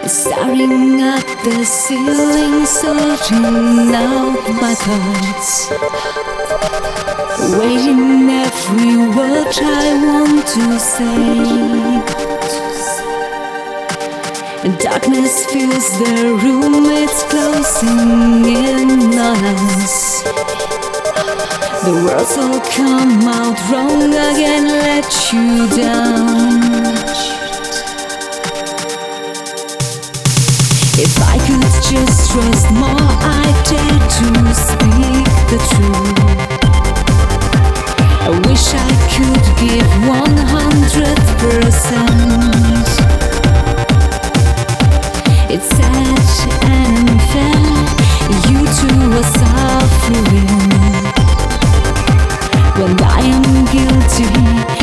Staring at the ceiling, sorting out my thoughts, waiting every word I want to say. Darkness fills the room, it's closing in on us. The words all come out wrong again, let you down. If I could just trust more, I'd dare to speak the truth. I wish I could give 100%. It's sad and unfair, you two are suffering when I am guilty.